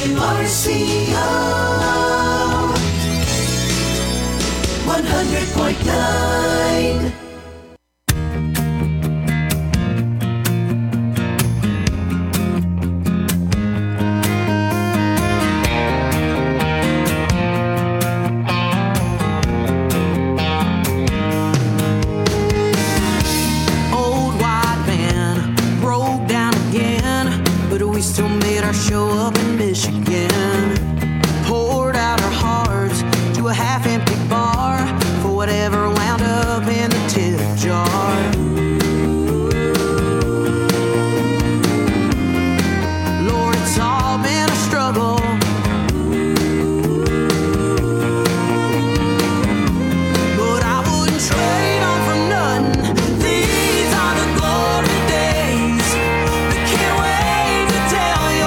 WRCO 100.9. Show up in Michigan, poured out our hearts to a half-empty bar for whatever wound up in the tip jar. Lord, it's all been a struggle, but I wouldn't trade on for nothing. These are the glory days. I can't wait to tell you.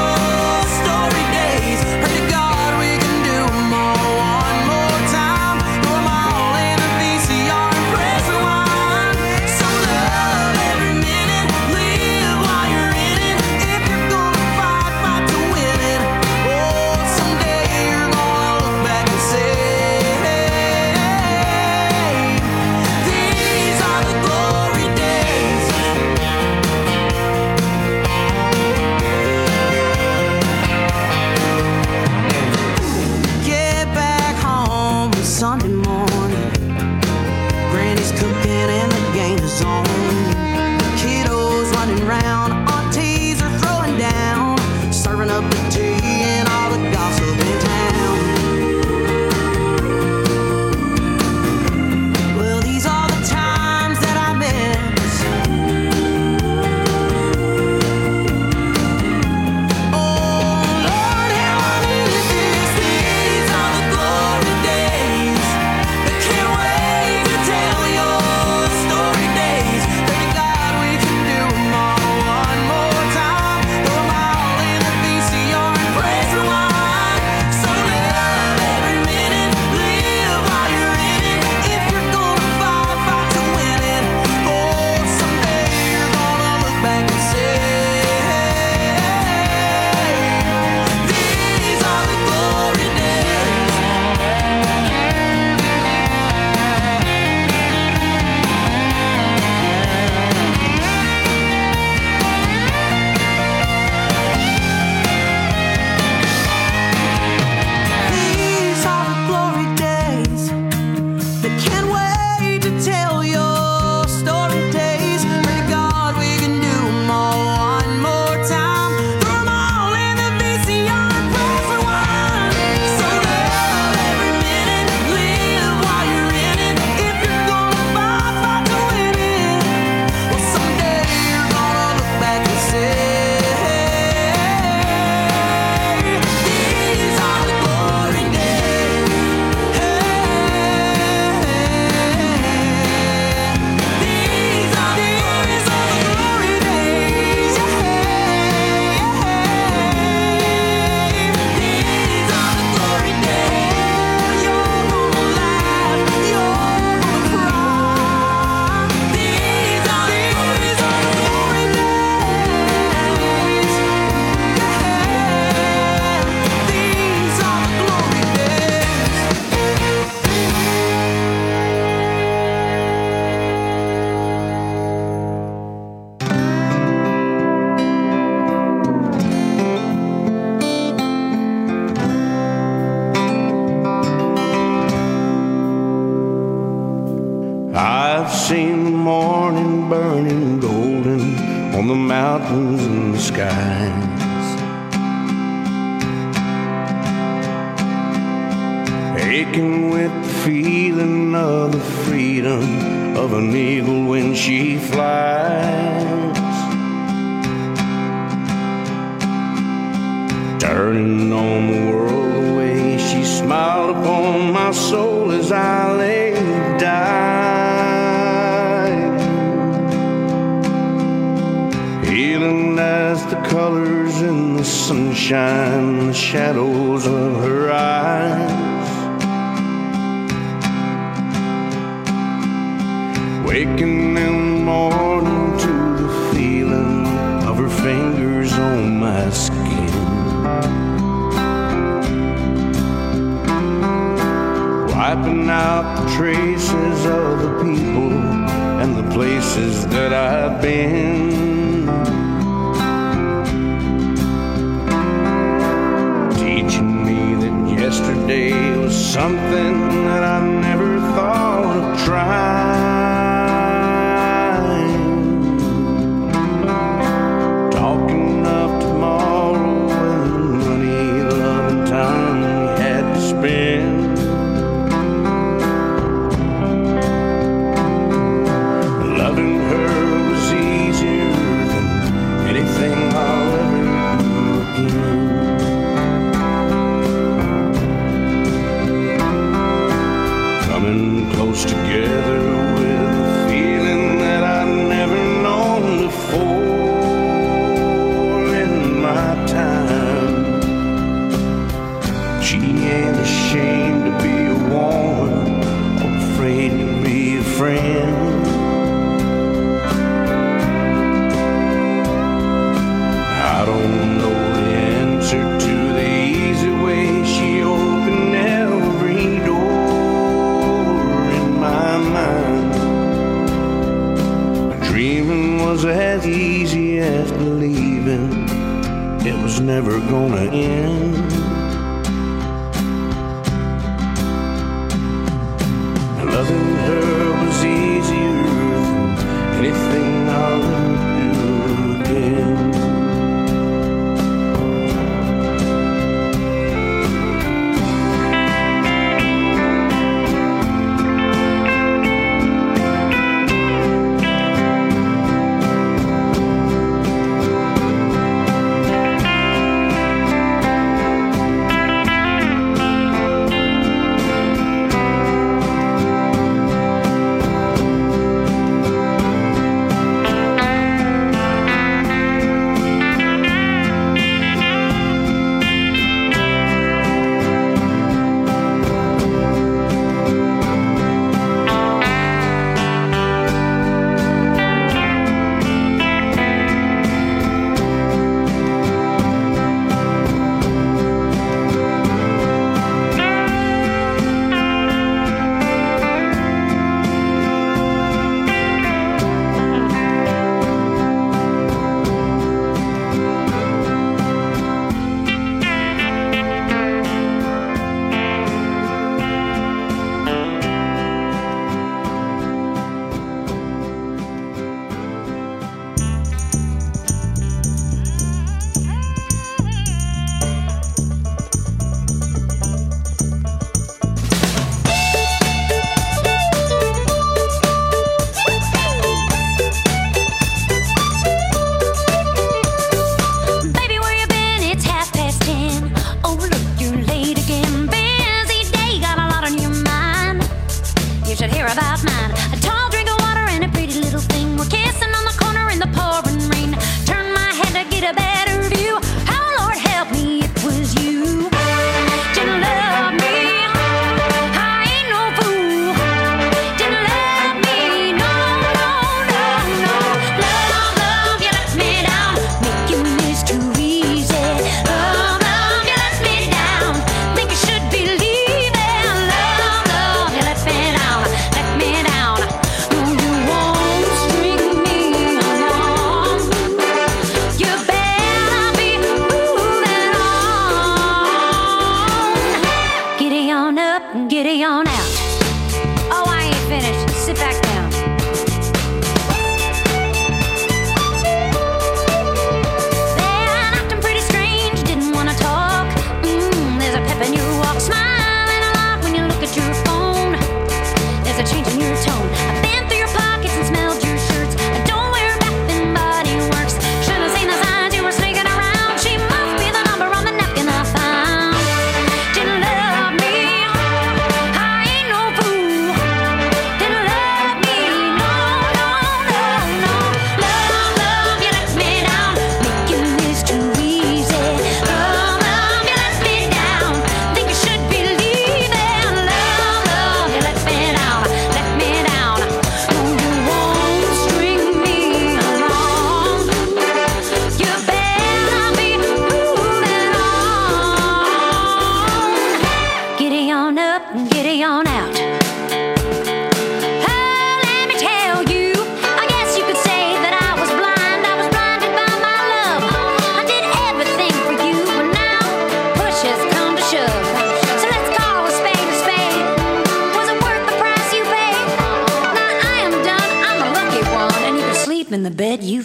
Sunday morning, Granny's cooking and the game is on. Kiddos running round, aunties are throwing down, serving up the tea and all the gossip in town. Well, these are the times that I miss. Oh, Lord, how I need this. These are the glory days. Can't wait to tell your story days. Pray to God we can do them all one more time. Throw them all in the VCR and praise rewind. So live every minute, live while you're in it. If you're gonna fight to win it. Oh, someday you're gonna look back and say, these are the glory days. These are the glory days. They can't wait to tell your story days. Pray to God we can do them all one more time. Throw them all in the VCR and press rewind. So live every minute, live while you're in it. If you're gonna fight to win it. Well, someday you're gonna look back and say, these are the glory days. These are the glory days. These are the glory days. You're gonna laugh, you're gonna cry. These are the glory days. These are the glory I've seen the morning burning golden on the mountains and the skies, aching with the feeling of the freedom of an eagle when she flies, turning on the world the way she smiled upon my soul as I lay dying, healing as the colors in the sunshine, the shadows of her eyes, waking in the morning to the feeling of her fingers on my skin, blotting out the traces of the people and the places that I've been. Teaching me that yesterday was something that I never thought of trying. Talking of tomorrow and the money, love, and time we had to spend. Loving her was easier than anything I'll ever do again. Coming close together with a feeling that I've never known before in my time. She ain't ashamed to be a woman or afraid to be a friend. I don't know the answer to the easy way she opened every door in my mind. But dreaming was as easy as believing it was never gonna end. Loving her was easier than anything I'll ever do again.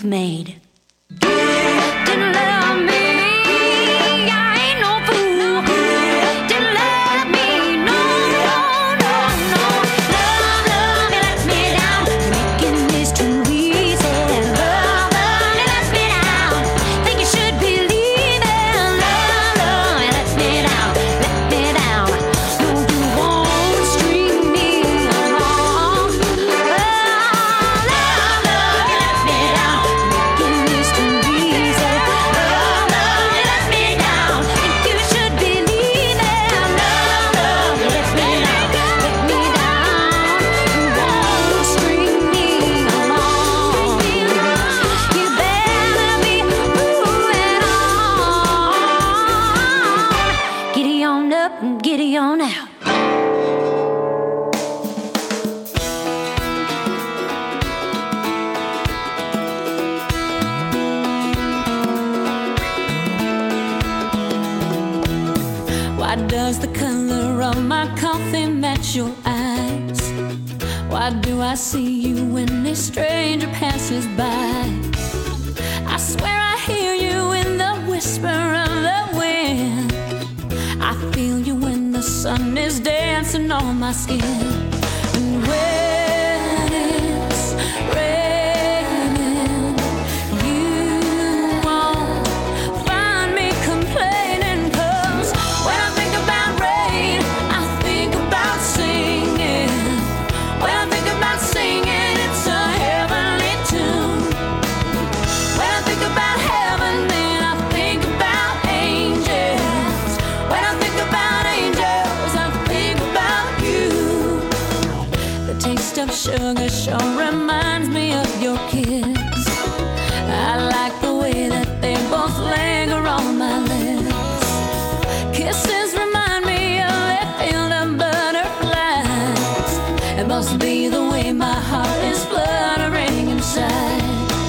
you've made. Didn't love me, I ain't no fool. Didn't love me, no, no, no, no. Love, love, you let me down. You're making this too easy. Love, love, you let me down. Think you should be leaving. Love, love, you let me down. Let me down. No, you won't string me along. Love, love, you let me down. Making this too easy. Love, love, you let me down. Think you should be leaving. Love, love, you let me down. Let me down. You won't string me along. You better be moving on. Giddy on up and giddy on out. Why does the color of my coffee match your eyes? Why do I see you when a stranger passes by? I swear I hear you in the whisper of the wind. I feel you when the sun is dancing on my skin. And when it's raining, you won't find me complaining. 'Cause when I think about rain, I think about singing. When I think about singing, it's a heavenly tune. When I think about heaven, then I think about angels. When I think about angels, I think about you. The taste of sugar sure reminds me of your kiss. I like the way that they both linger on my lips. Kisses remind me of a field of butterflies. It must be the way my heart is fluttering inside.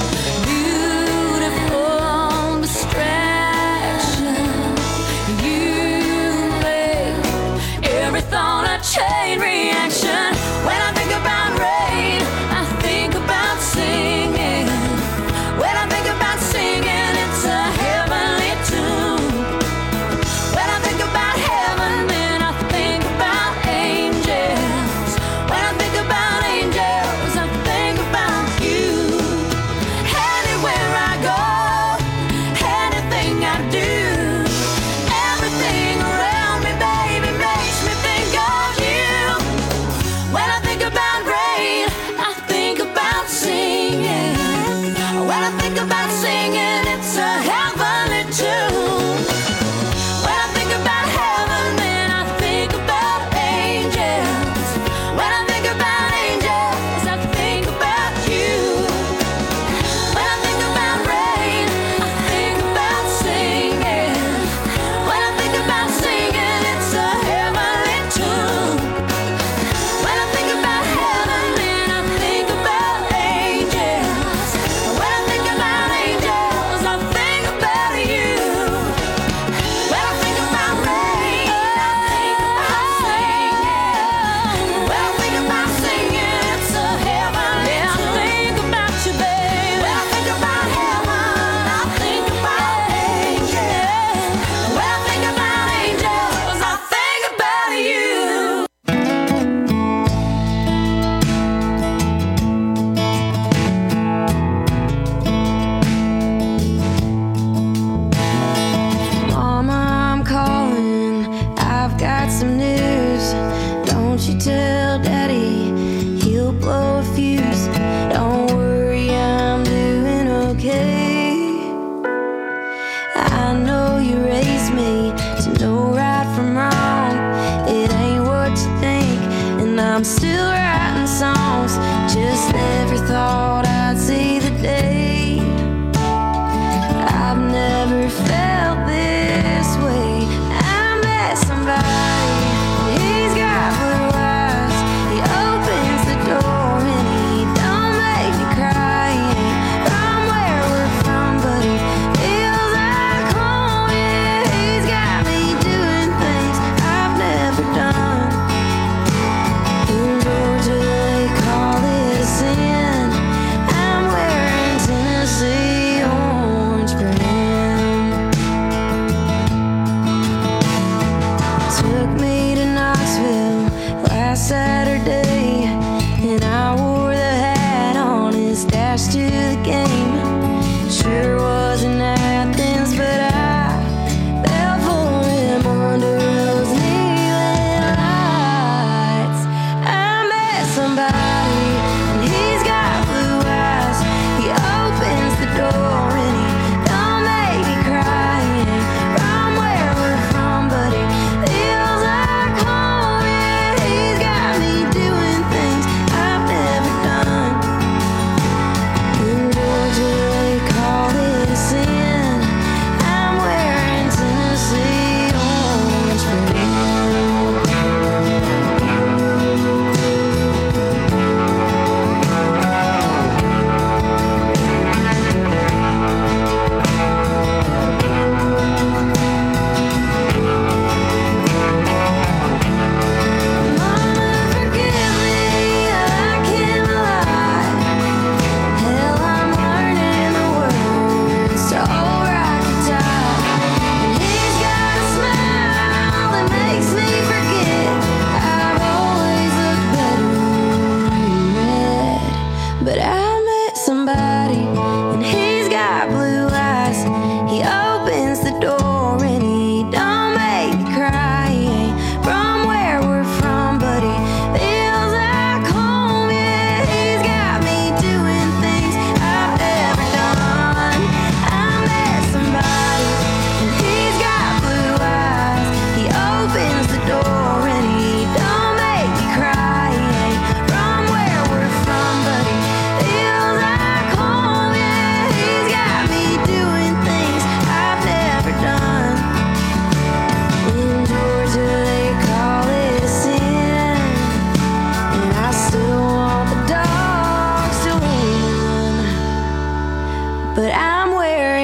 Beautiful distraction. You make every thought a chain reaction. When I think about rain, I think about singing. When I think about singing, it's a heavenly tune. When I think about heaven,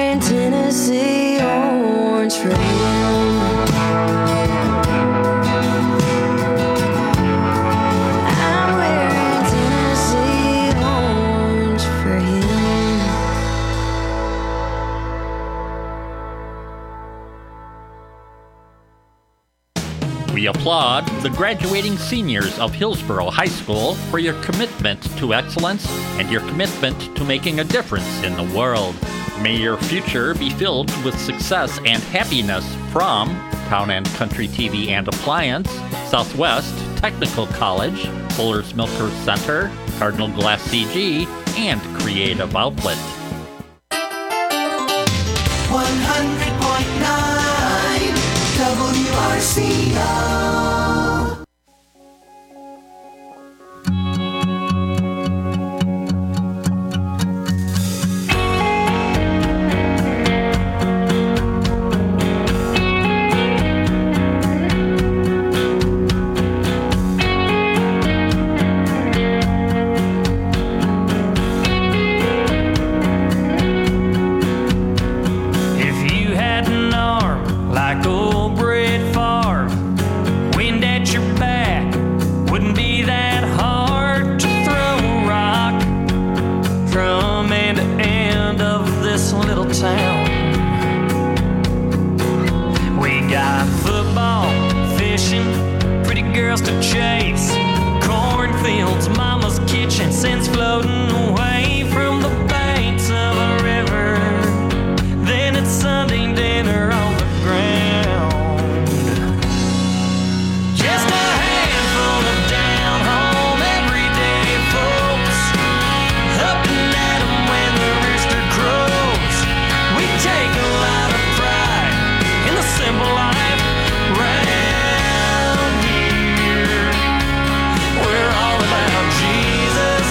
wearing Tennessee orange for him. I'm wearing Tennessee orange for him. We applaud the graduating seniors of Hillsborough High School for your commitment to excellence and your commitment to making a difference in the world. May your future be filled with success and happiness from Town and Country TV and Appliance, Southwest Technical College, Fuller's Milker Center, Cardinal Glass CG, and Creative Outlet. 100.9 WRCO. If you had an arm like old Brett Favre, wind at your back, wouldn't be that hard to throw a rock from end to end of this little town. We got football, fishing, pretty girls to chase, cornfields, mama's kitchen, since floating away from the banks of a river. Then it's Sunday dinner on the ground. Just a handful of down-home everyday folks, up and at 'em when the rooster crows. We take a lot of pride in the simple life round here. We're all about Jesus,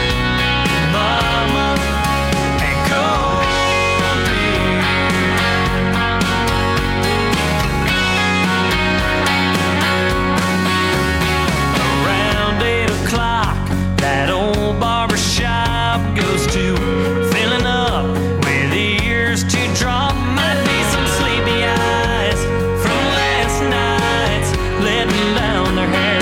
mama, and cold beer. Around 8 o'clock, that old barber shop goes to filling up with ears to drop. Might be some sleepy eyes from last night's letting down their hair.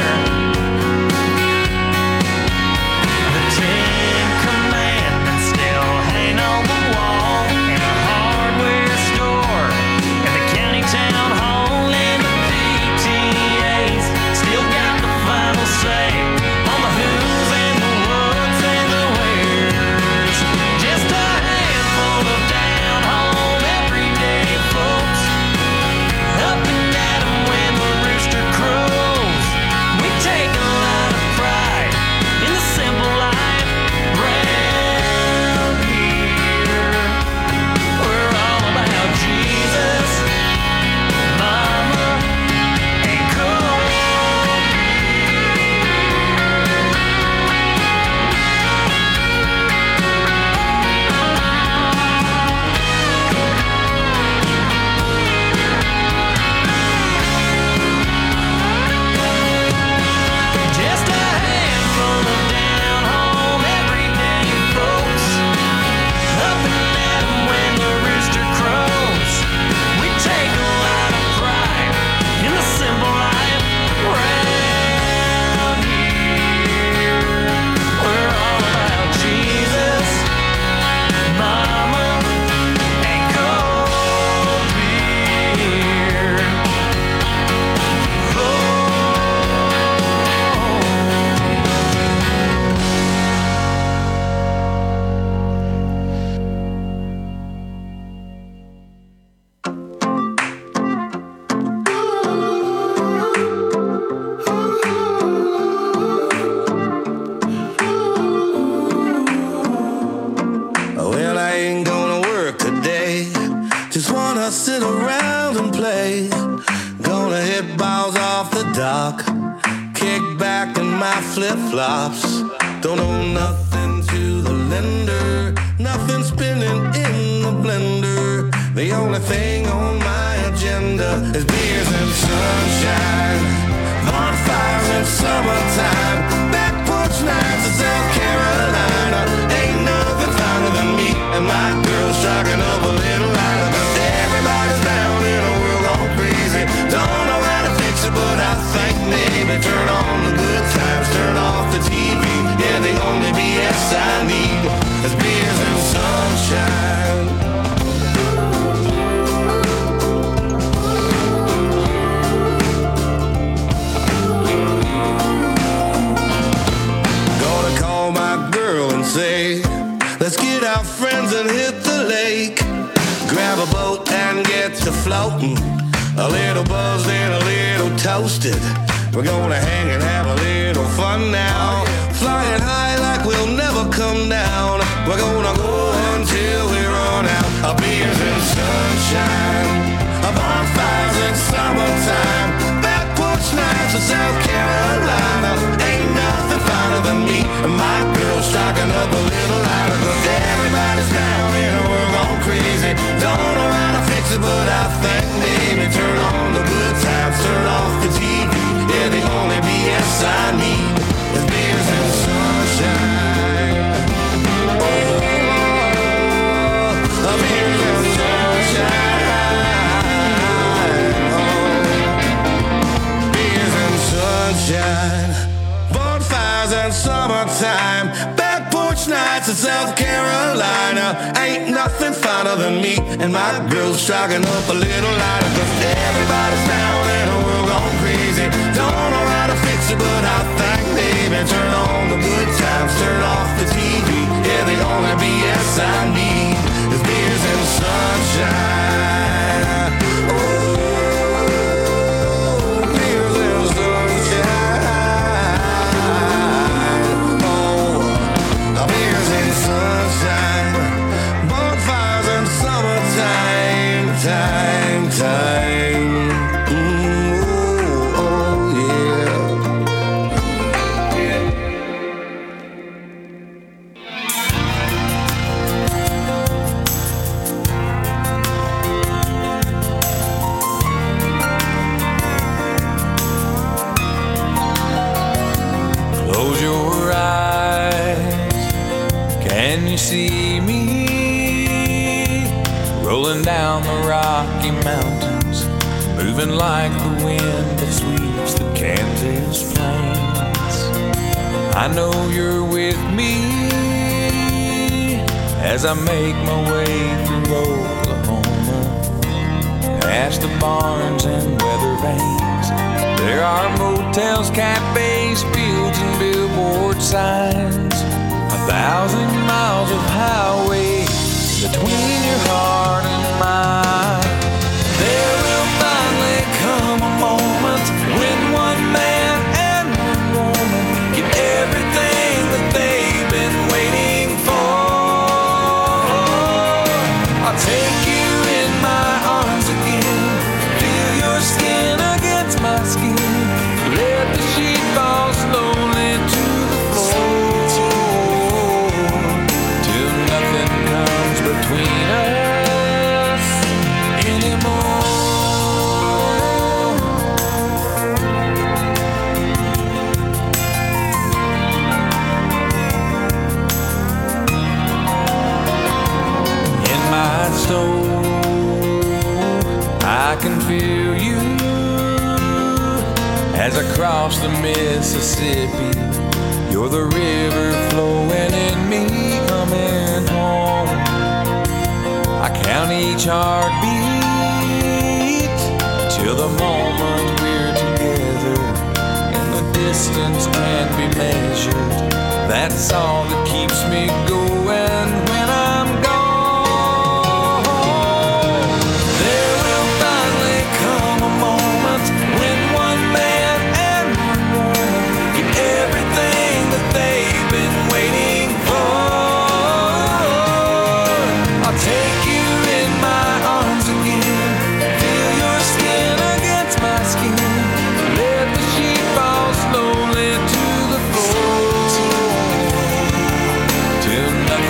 The Ten Commandments still hang on the wall in a hardware store, at the county town hall, and the PTA's still got the final say on the who's and the what's and the where's. Just a handful of down-home everyday folks, up and at 'em when the rooster crows. We take a lot of pride in the simple life round here. We're all about Jesus, mama, and cold Just a handful of down-home everyday folks, up and at 'em when the rooster crows. We take a lot of pride in the simple life round here. We're all about Jesus, mama, and cold beer. Well, I ain't gonna work today. Just wanna sit around and play. Gonna hit balls off the dock. Kick back in my flip-flops. Don't owe nothing to the lender. Nothing spinning in the blender. The only thing on my agenda is beers and sunshine, bonfires in summertime, back porch nights in South Carolina. Ain't nothing finer than me and my girl striking up a little turn on the good times, turn off the TV. Yeah, the only BS I need is beers and sunshine. Gonna call my girl and say, let's get our friends and hit the lake. Grab a boat and get to floating. A little buzzed and a little toasted. We're gonna hang and have a little fun now. Flying high like we'll never come down. We're gonna go until we run out. Our beers and sunshine, our bonfires in summertime, back porch nights in South Carolina. Ain't nothing finer than me and my girl striking up a little lighter. 'Cause everybody's down and we're going crazy. Don't know how to fix it, but I think maybe turn on the good times, turn off the TV. Yeah, the only BS I need is beers and sunshine. Oh, beers and sunshine. Oh, beers and sunshine. Bonfires and summertime, back porch nights in South Carolina. Ain't nothing finer than me and my girl striking up a little lighter. 'Cause everybody's down and we're going crazy. Don't know how to fix it, but I think maybe turn on the good times, turn off the TV. Yeah, the only BS I need is beers and sunshine. Oh, beers and sunshine. Oh, beers and sunshine. Bonfires and summertime, time, time. Ooh, oh, yeah. Close your eyes. Can you see me rolling down the Rocky Mountains, moving like the wind that sweeps the Kansas plains? I know you're with me as I make my way through Oklahoma, past the barns and weather vanes. There are motels, cafes, fields, and billboard signs. 1,000 miles of highway between your heart and mine. There will finally come a moment when one man and one woman get everything that they've been waiting for. I'll take you in my arms again, feel your skin against my skin, let the sheet fall slowly to the floor, till nothing comes between us anymore. In my soul, I can feel you as I cross the Mississippi. You're the river flowing in me coming home. I count each heartbeat till the moment we're together, and the distance can't be measured. That's all that keeps me going when I'm gone. There will finally come a moment when one man and one woman get everything that they've been waiting for. I'll take you in my arms again, feel your skin against my skin, let the sheet fall slowly to the floor, till nothing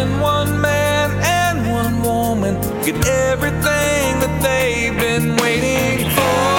when one man and one woman get everything that they've been waiting for.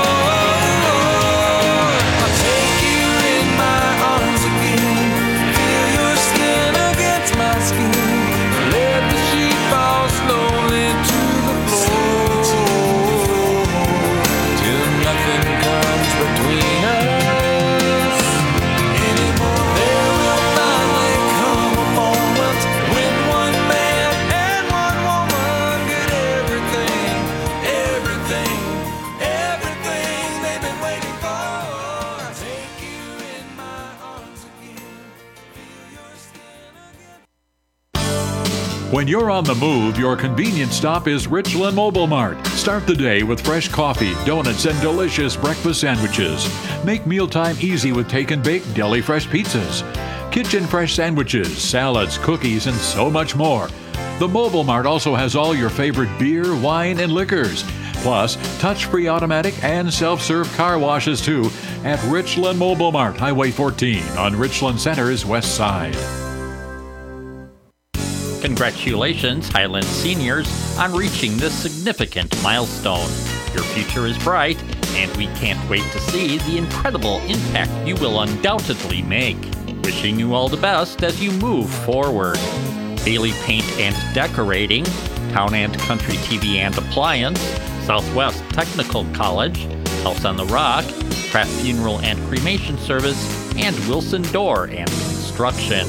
I'll take you in my arms again, feel your skin against my skin, let the sheet fall slowly to the floor, till nothing comes between us anymore. There will finally come a moment when one man and one woman get everything, everything, everything they've been waiting for. I'll take you in my arms again, feel your skin again. When you're on the move, your convenience stop is Richland Mobile Mart. Start the day with fresh coffee, donuts, and delicious breakfast sandwiches. Make mealtime easy with take and bake deli fresh pizzas, kitchen fresh sandwiches, salads, cookies, and so much more. The Mobile Mart also has all your favorite beer, wine, and liquors. Plus, touch-free automatic and self-serve car washes too at Richland Mobile Mart, Highway 14 on Richland Center's west side. Congratulations, Highland seniors, on reaching this significant milestone. Your future is bright, and we can't wait to see the incredible impact you will undoubtedly make. Wishing you all the best as you move forward. Bailey Paint and Decorating, Town and Country TV and Appliance, Southwest Technical College, House on the Rock, Craft Funeral and Cremation Service, and Wilson Door and Construction.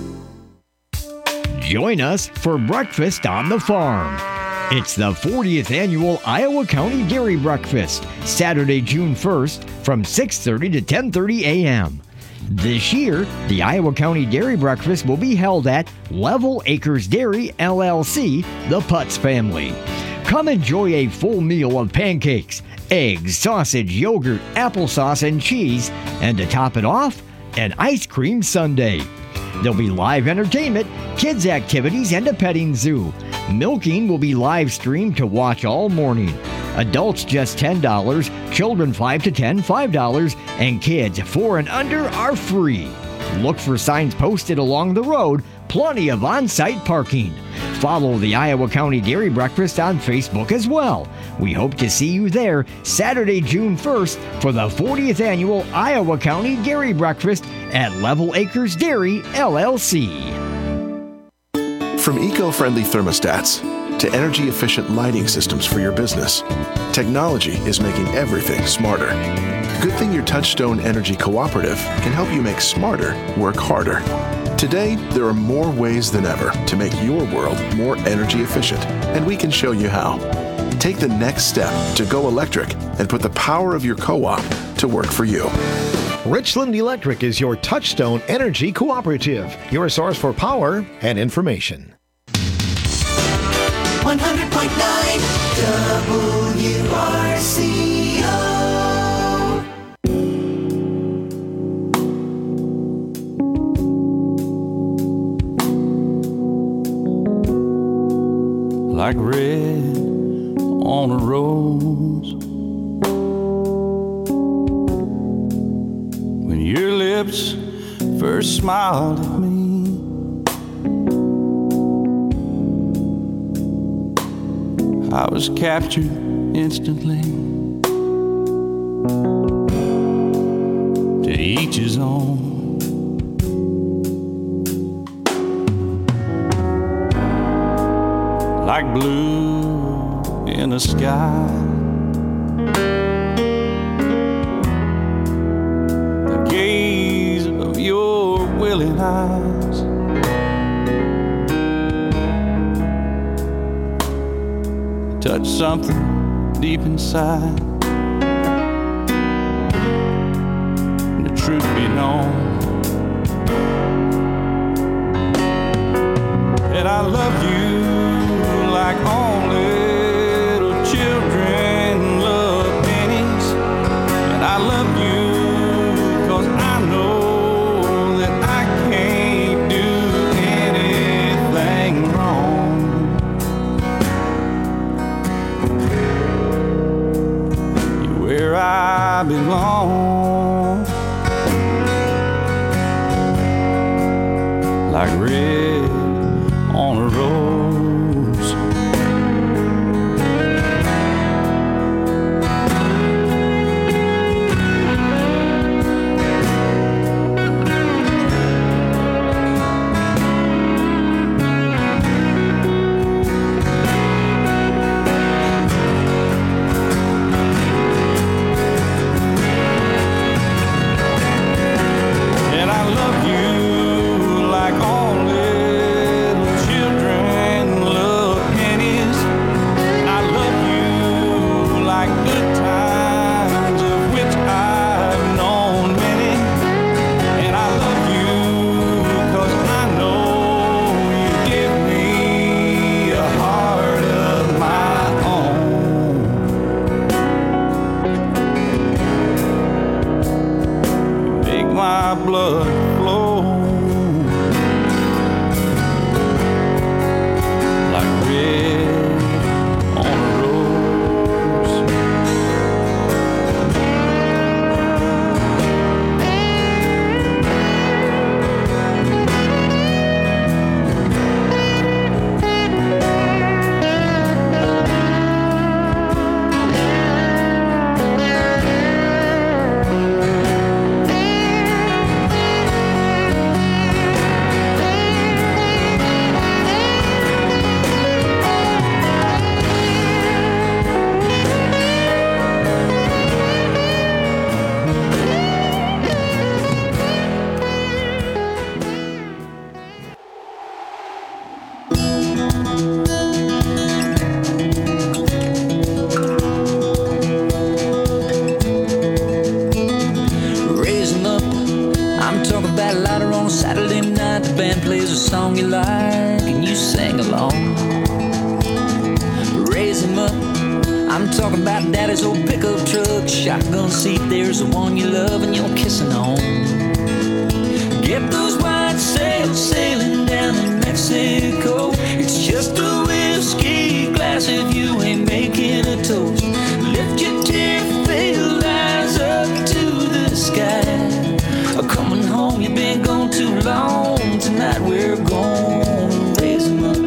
Join us for Breakfast on the Farm. It's the 40th annual Iowa County Dairy Breakfast, Saturday, June 1st from 6:30 to 10:30 a.m. This year, the Iowa County Dairy Breakfast will be held at Level Acres Dairy, LLC, the Putz family. Come enjoy a full meal of pancakes, eggs, sausage, yogurt, applesauce, and cheese, and to top it off, an ice cream sundae. There'll be live entertainment, kids' activities, and a petting zoo. Milking will be live streamed to watch all morning. Adults just $10, children 5 to 10, $5, and kids 4 and under are free. Look for signs posted along the road, plenty of on-site parking. Follow the Iowa County Dairy Breakfast on Facebook as well. We hope to see you there Saturday, June 1st for the 40th annual Iowa County Dairy Breakfast at Level Acres Dairy, LLC. From eco-friendly thermostats to energy-efficient lighting systems for your business, technology is making everything smarter. Good thing your Touchstone Energy Cooperative can help you make smarter work harder. Today, there are more ways than ever to make your world more energy efficient, and we can show you how. Take the next step to go electric and put the power of your co-op to work for you. Richland Electric is your Touchstone Energy Cooperative, your source for power and information. 100.9 WRCO. Like red on a rose, when your lips first smiled at me, I was captured instantly. To each his own. Like blue in the sky, the gaze of your willing eyes, touch something deep inside. The truth be known, that I love you like only little children love pennies. And I love you 'cause I know that I can't do anything wrong. You're where I belong. Like red on a rose. And I love you like all little children love pennies. I love you like good times, of which I've known many. And I love you 'cause I know you give me a heart of my own. Make my blood flow like red on a rose. Raise 'em up. I'm talking about louder on a Saturday night. The band plays a song you like and you sing along. Raise 'em up. I'm talking about daddy's old pickup truck, shotgun seat. There's the one you love and you're kissing on. Get those white sails sailing down to Mexico. It's just a whiskey glass if you ain't making a toast. Lift your tear-filled eyes up to the sky. Coming home, you've been gone too long. Tonight we're gonna raise 'em up.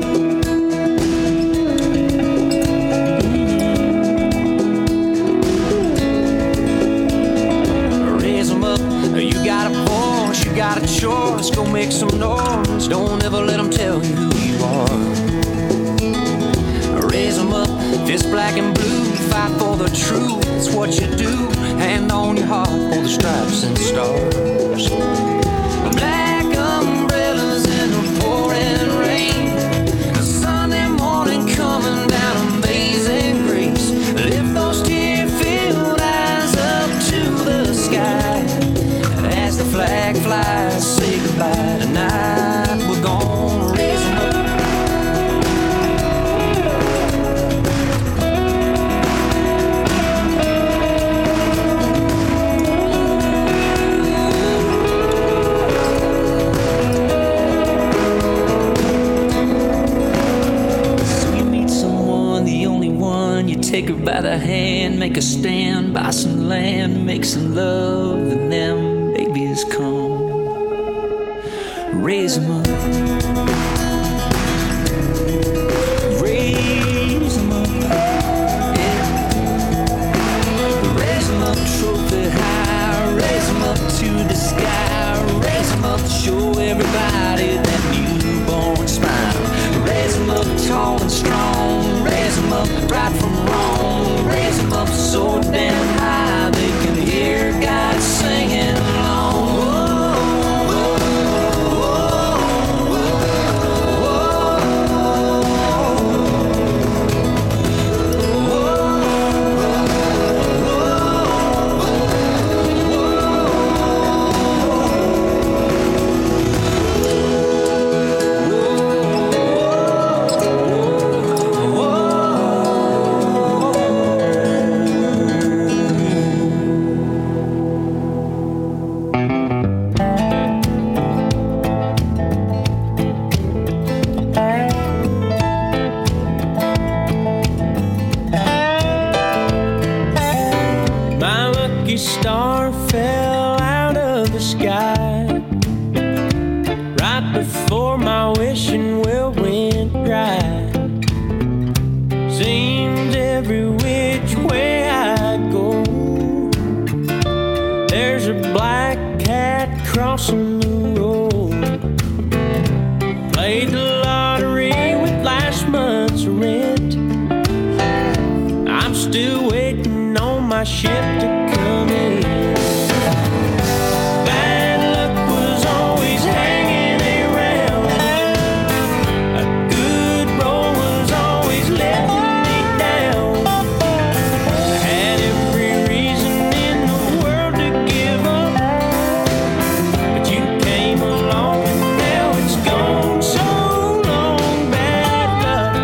Raise 'em up. You got a voice, you got a choice. Go make some noise. Don't ever let 'em tell you who you are. Raise 'em up. Fist black and blue. Fight for the truth. It's what you do. Hand on your heart for the stripes and stars. Black umbrellas in the pouring rain. A Sunday morning coming down Amazing Grace. Lift those tear-filled eyes up to the sky. As the flag flies, say goodbye tonight. We're gonna raise 'em up. Take her by the hand, make a stand, buy some land, make some love, and them babies come. Raise 'em up. Raise 'em up. Yeah. Raise 'em up, trophy high. Raise 'em up to the sky. Raise 'em up, show everybody that newborn smile. Raise 'em up tall and strong. Raise 'em up right from wrong. Raise 'em up so damn high they can hear God singing along. Whoa, whoa, whoa, whoa. month's rent. I'm still waiting on my ship to come in. Bad luck was always hanging around. A good roll was always letting me down. I had every reason in the world to give up, but you came along and now it's gone so long. Bad luck.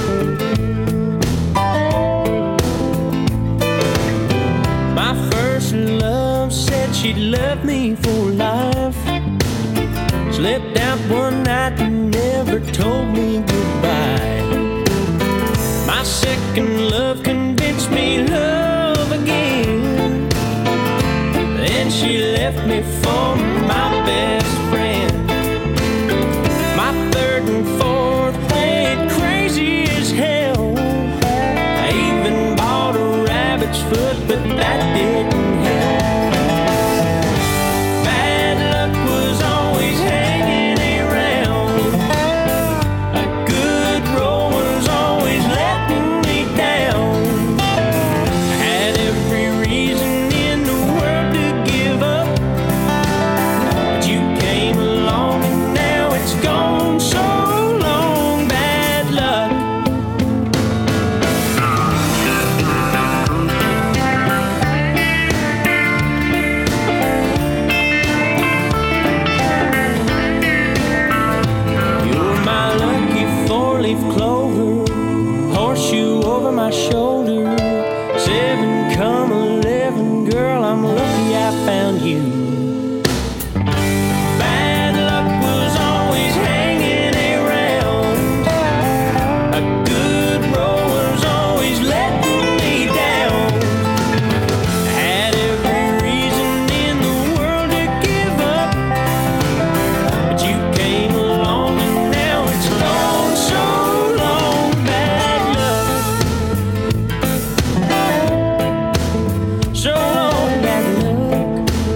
My first love said she'd love me for life. Slipped out one night and never told me goodbye. My second love convinced me love again. Then she left me for my best friend. My third and fourth went crazy as hell. I even bought a rabbit's foot, but that didn't help. Bad luck was always hanging around. A good roll was always letting me down. I had every reason in the world to give up, but you came along and now it's gone so long. Bad luck. You're my lucky four-leaf clover, horseshoe over my shoulder. 7 come 11, girl, I'm lucky I found you. Bad luck was always hanging around. A good roll was always letting me down. I had every reason in the world to give up, but you came along and now it's gone so long. Bad luck. So long, bad luck.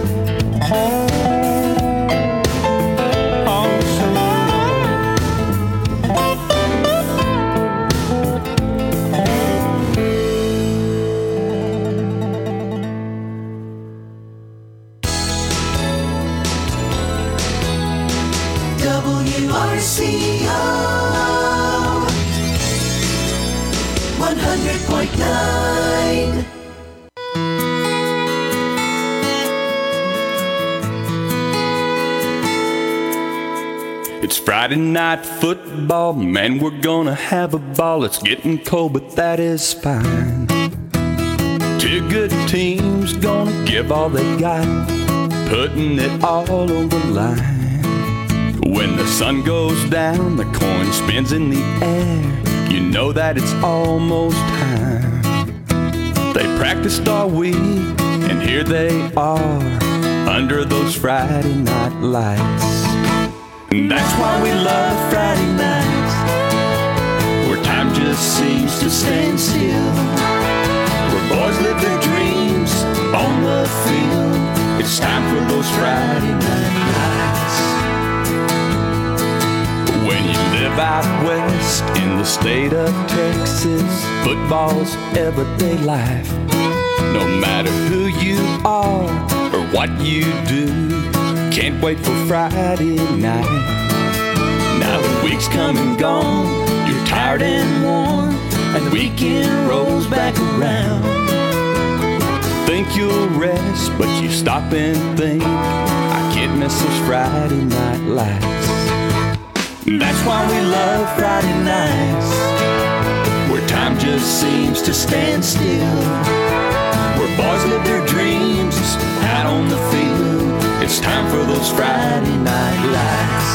Oh, so WRCO 100.9. It's Friday night football, man, we're gonna have a ball. It's getting cold, but that is fine. 2 good teams gonna give all they got, putting it all on the line. When the sun goes down, the coin spins in the air. You know that it's almost time. They practiced all week, and here they are, under those Friday night lights. And that's why we love Friday nights, where time just seems to stand still, where boys live their dreams on the field. It's time for those Friday night lights. When you live out west in the state of Texas, football's everyday life. No matter who you are or what you do, can't wait for Friday night. Now the week's come and gone, you're tired and worn, and the weekend rolls back around. Think you'll rest, but you stop and think, I can't miss those Friday night lights. That's why we love Friday nights, where time just seems to stand still, where boys live their dreams out on the field. It's time for those Friday night lights.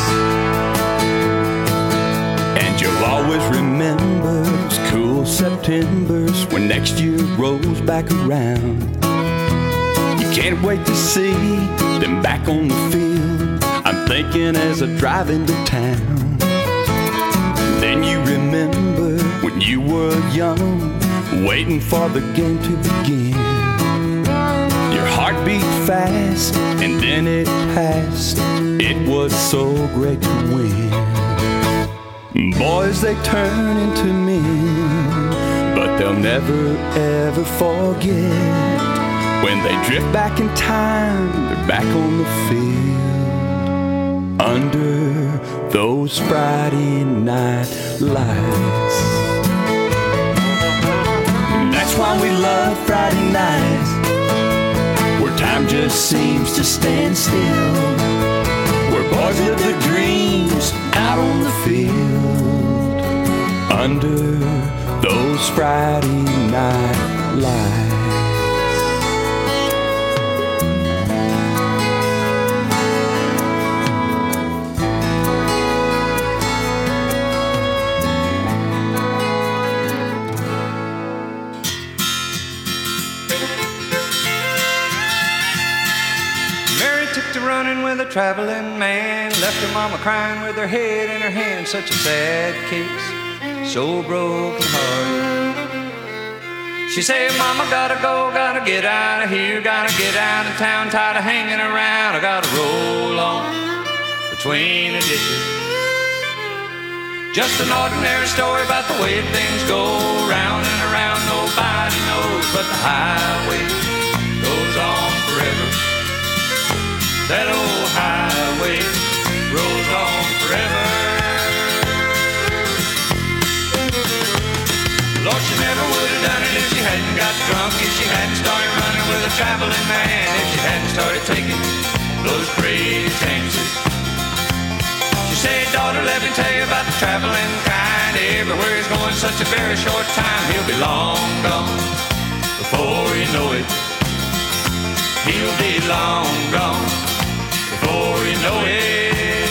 And you'll always remember those cool Septembers when next year rolls back around. You can't wait to see them back on the field. I'm thinking as I drive into town. Then you remember when you were young, waiting for the game to begin. Your heart beat fast, and then it passed. It was so great to win. Boys, they turn into men, but they'll never ever forget. When they drift back in time, they're back on the field under those Friday night lights. That's why we love Friday nights, where time just seems to stand still, where boys live their dreams out on the field under those Friday night lights. Running with a traveling man, left her mama crying with her head in her hand. Such a sad case, so broken hearted. She said, Mama, gotta go, gotta get out of here, gotta get out of town, tired of hanging around. I gotta roll on between the ditches. Just an ordinary story about the way things go, round and around, nobody knows, but the highway goes on forever. That old highway rolls on forever. Lord, she never would have done it if she hadn't got drunk, if she hadn't started running with a traveling man, if she hadn't started taking those crazy chances. She said, daughter, let me tell you about the traveling kind. Everywhere he's going such a very short time, he'll be long gone before you know it. He'll be long gone before you know it.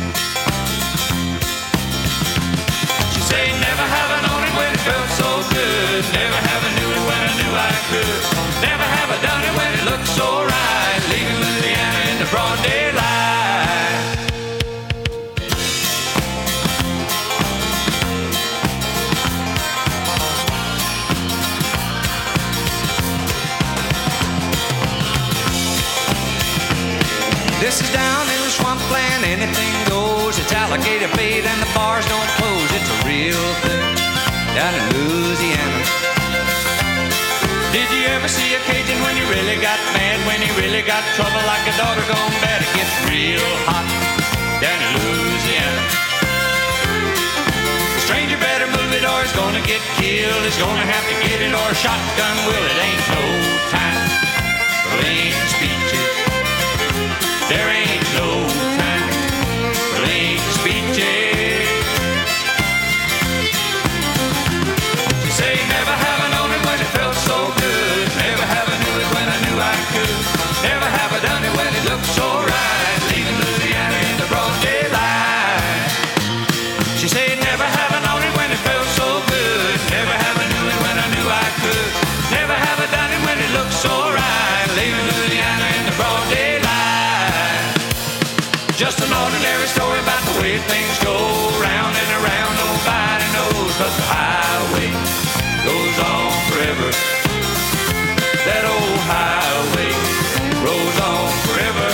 She said, never have I known it when it felt so good, never have I knew it when I knew I could, never have I done it when it looked so right, leaving Louisiana in the broad daylight. This is down in the swampland, anything goes. It's alligator bait and the bars don't close. It's a real thing down in Louisiana. Did you ever see a Cajun when you really got mad, when he really got trouble like a daughter gone bad? It gets real hot down in Louisiana. The stranger better move it or he's gonna get killed. He's gonna have to get it or a shotgun will. It ain't no time for plain speeches. There ain't no time for plain speeches. She say, never have I known it when it felt so good, never have I knew it when I knew I could, never have I done it when it looked so right, leaving Louisiana in the broad daylight. She said, never have I known it when it felt so good, never have I knew it when I knew I could, never have I done it when it looked so right, leaving Louisiana in the broad daylight. Just an ordinary story about the way things go, round and around, nobody knows, but the highway goes on forever. That old highway rolls on forever.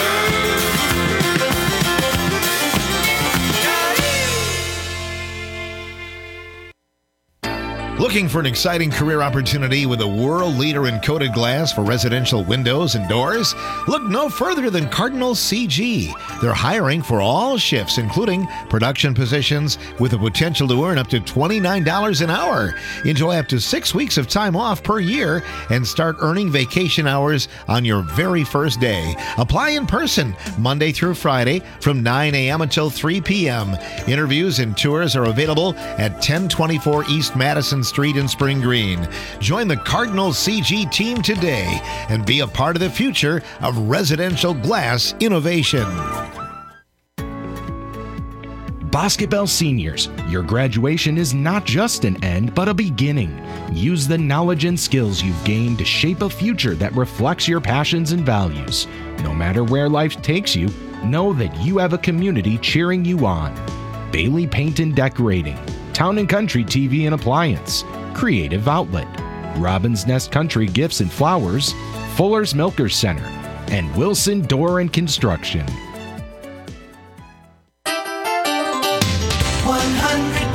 Looking for an exciting career opportunity with a world leader in coated glass for residential windows and doors? Look no further than Cardinal CG. They're hiring for all shifts, including production positions, with the potential to earn up to $29 an hour. Enjoy up to 6 weeks of time off per year and start earning vacation hours on your very first day. Apply in person Monday through Friday from 9 a.m. until 3 p.m. Interviews and tours are available at 1024 East Madison Street in Spring Green. Join the Cardinal CG team today and be a part of the future of residential glass innovation. Bosque Bell Seniors, your graduation is not just an end, but a beginning. Use the knowledge and skills you've gained to shape a future that reflects your passions and values. No matter where life takes you, know that you have a community cheering you on. Bailey Paint and Decorating, Town and Country TV and Appliance, Creative Outlet, Robin's Nest Country Gifts and Flowers, Fuller's Milkers Center, and Wilson Door and Construction. 100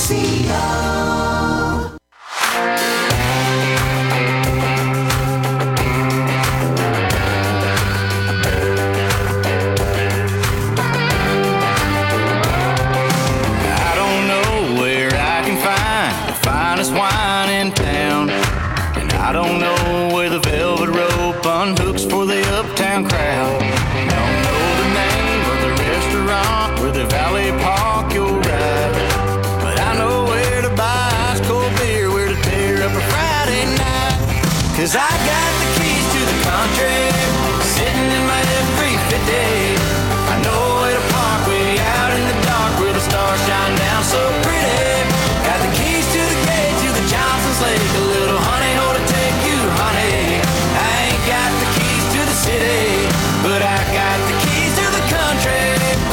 I don't know where I can find the finest wine in town, and I don't know where the velvet rope unhooks for the uptown crowd. Don't know the name of the restaurant where the valet park your ride, but I know where to buy ice cold beer, where to tear up a Friday night. 'Cause I got the keys to the country sitting in my F-350. I know where to park way out in the dark where the stars shine down so pretty. Got the keys to the gate to the Johnson's Lake, a little honey hole to take you, honey. I ain't got the keys to the city, but I got the keys to the country.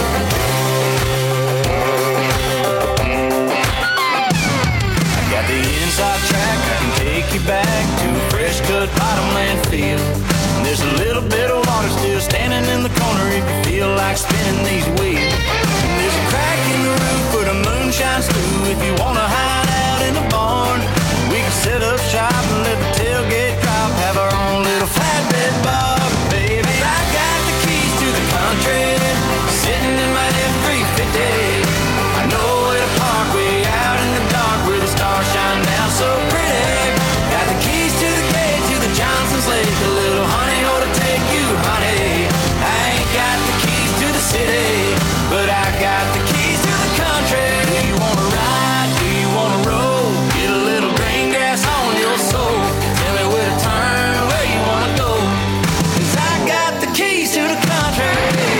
I got the inside track, I can take you back to a fresh cut bottomland field. And there's a little bit of water still standing in the corner if you feel like spinning these wheels. And there's a crack in the roof where the moon shines through if you wanna hide out in the barn. We can set up shop and let the tailgate drop, have our own little flatbed bar. Baby, I got the keys to the country sitting in my F-350. I know where to park way out in the dark where the stars shine down so pretty. Got the keys to the gate to the Johnson's Lake, a little honey hole to take you, honey. I ain't got the keys to the city, but I got the keys to the country. Do you wanna ride? Do you wanna roll? Get a little green grass on your soul. Tell me where to turn, where you wanna go. 'Cause I got the keys to the country.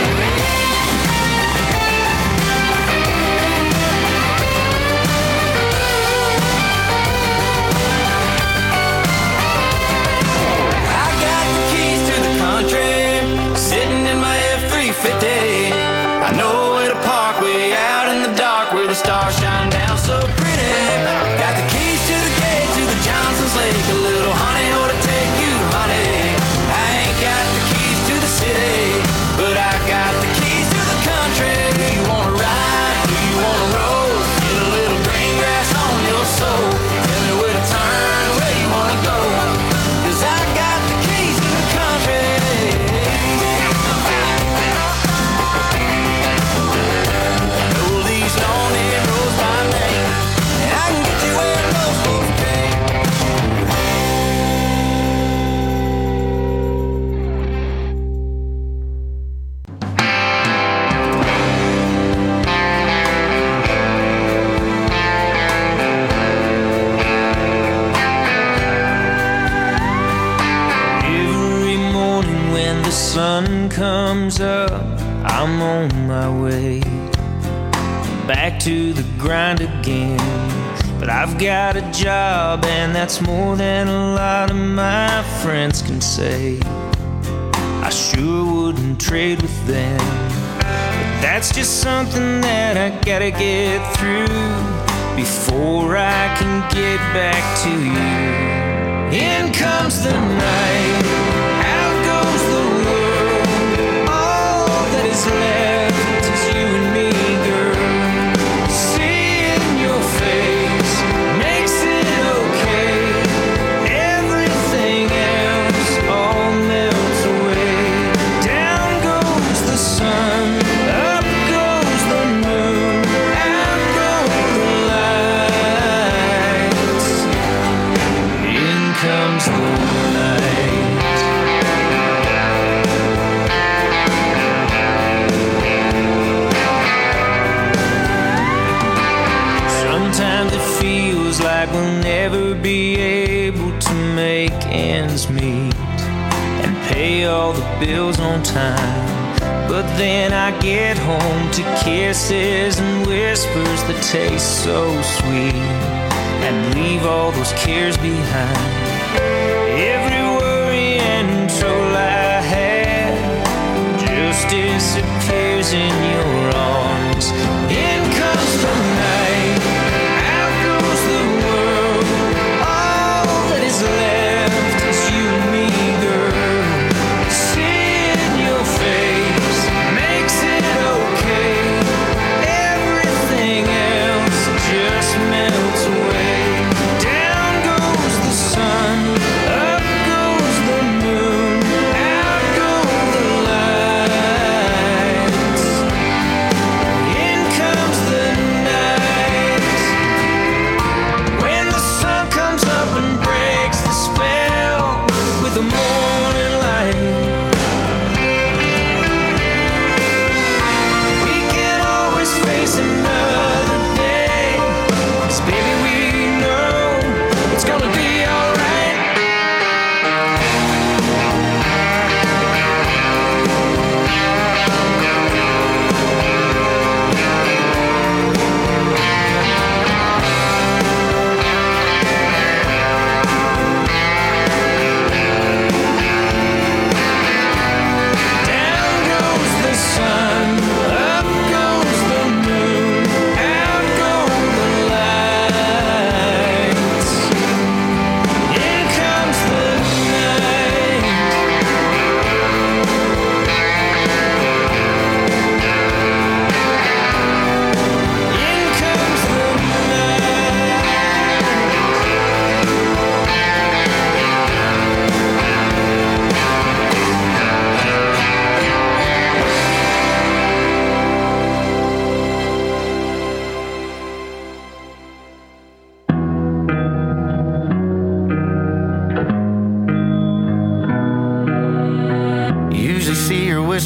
I got the keys to the country, sitting in my F-350. I know where to park way out in the dark where the stars shine down so pretty. Got the keys to the gate to the Johnson's Lake, a little honey hole to take you, honey. I ain't got the keys to the city, but I got the keys to the country. Do you wanna ride? Do you wanna roll? Get a little green grass on your soul. Tell me where to turn, where you wanna go. 'Cause I got the keys to the country. Know these lonely roads by name, and I can get you where most folks can't. Every morning when the sun comes up, I'm on my way back to the grind again. But I've got a job, and that's more than a lot of my friends can say. I sure wouldn't trade with them, but that's just something that I gotta get through before I can get back to you. In comes the night, out goes the world. All that is left is you and me, girl. Seeing your face makes it okay. Everything else all melts away. Down goes the sun, up goes the moon, out go the lights. In comes the night. Sometimes it feels like we'll never be able to make ends meet and pay all the bills on time. But then I get home to kisses and whispers that taste so sweet and leave all those cares behind. Every worry and trouble I had just disappears in your arms. In comes the night, out goes the world. All that is left is you and me, girl. Seeing your face makes it okay. Everything else just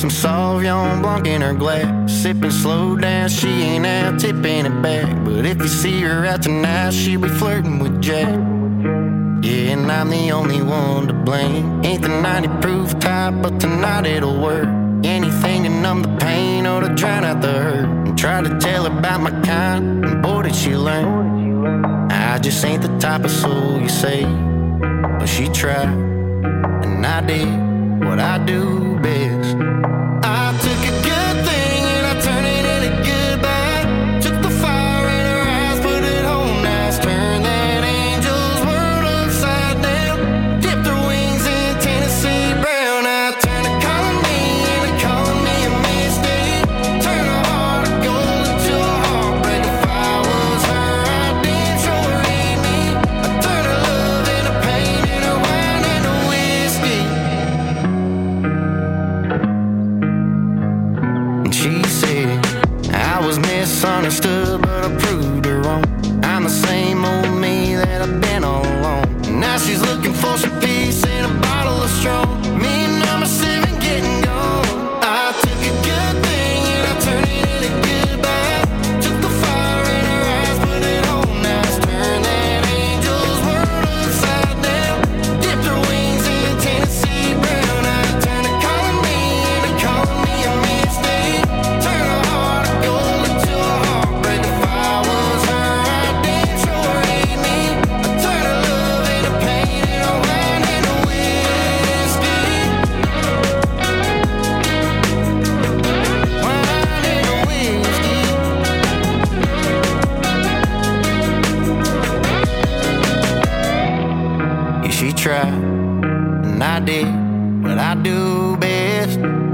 some Sauvignon Blanc in her glass. Sipping slow down, she ain't out tipping it back. But if you see her out tonight, she'll be flirting with Jack. Yeah, and I'm the only one to blame. Ain't the 90 proof type, but tonight it'll work. Anything to numb the pain or to drown out the hurt. And try to tell her about my kind, and boy did she learn. I just ain't the type of soul you say. But she tried, and I did what I do best. I took a good thing and I turned it into good bad. Took the fire in her eyes, put it on nice. Turned that angel's world upside down. Dipped her wings in Tennessee brown. I turned her calling me into calling me a mistake. Turned her heart of gold into a heartbreak. If I was her, I'd damn sure hate me. I turned her love into pain, into wine, into whiskey. And she said I was misunderstood, but I proved her wrong. I'm the same old me that I've been all along. Now she's looking for some peace in a bottle of strong. Me and number 7 getting gone. I took a good thing and I turned it into good bad. Took the fire in her eyes, put it on nice. Turned that angel's world upside down. Dipped her wings in Tennessee brown. I turned her calling me into calling me a mistake. Turned her heart of gold into a heartbreak. If I was her, I'd damn sure hate me. I turned her love into pain, into wine, into whiskey. Wine into whiskey. Yeah, she tried, and I did what I do best.